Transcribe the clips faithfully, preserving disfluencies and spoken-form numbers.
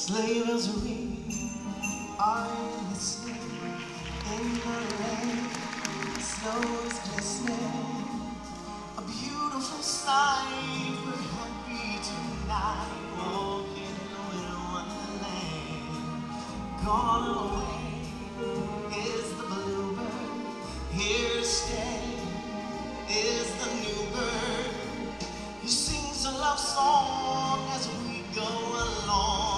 Sleigh bells ring, are you listening? In the rain, snow is glistening. A beautiful sight, we're happy tonight. Walking in a wonderland. Gone away is the bluebird. Here to stay is the new bird. He sings a love song as we go along.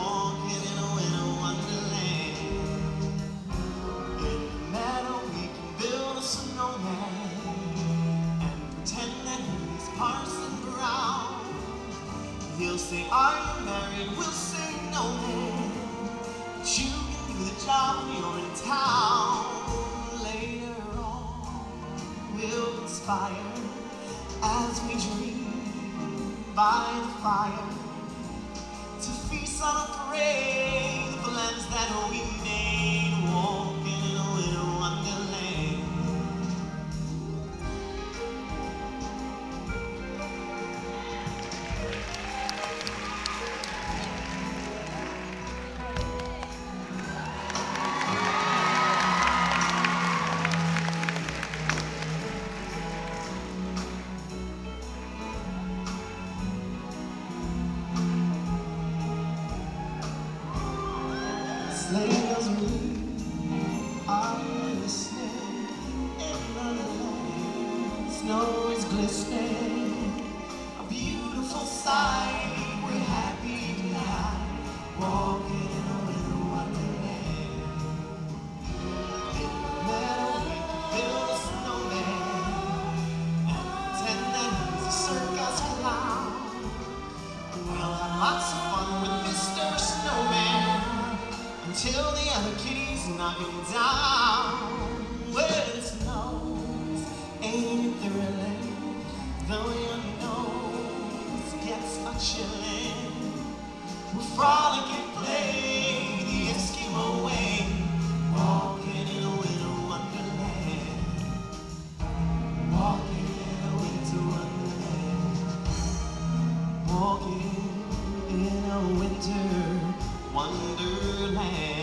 He'll say, are you married? We'll say, no man, but you can do the job when you're in town. Later on, we'll conspire as we dream by the fire to feast on a parade of the lands that we made, walking in a winter wonderland. Sleigh bells ring, are you listening? In the lane, snow is glistening. A beautiful sight, we're happy tonight, walking in a winter wonderland. In the meadow we can build a snowman and pretend that he's a circus clown. We'll have lots of fun with Mister Snowman until the other kitties knock him down. Well, it snows, ain't it thrilling? Though your nose gets a chillin', we'll frolic and play the Eskimo way, walking in a winter wonderland. Walking in a winter wonderland. Walking in a winter wonderland.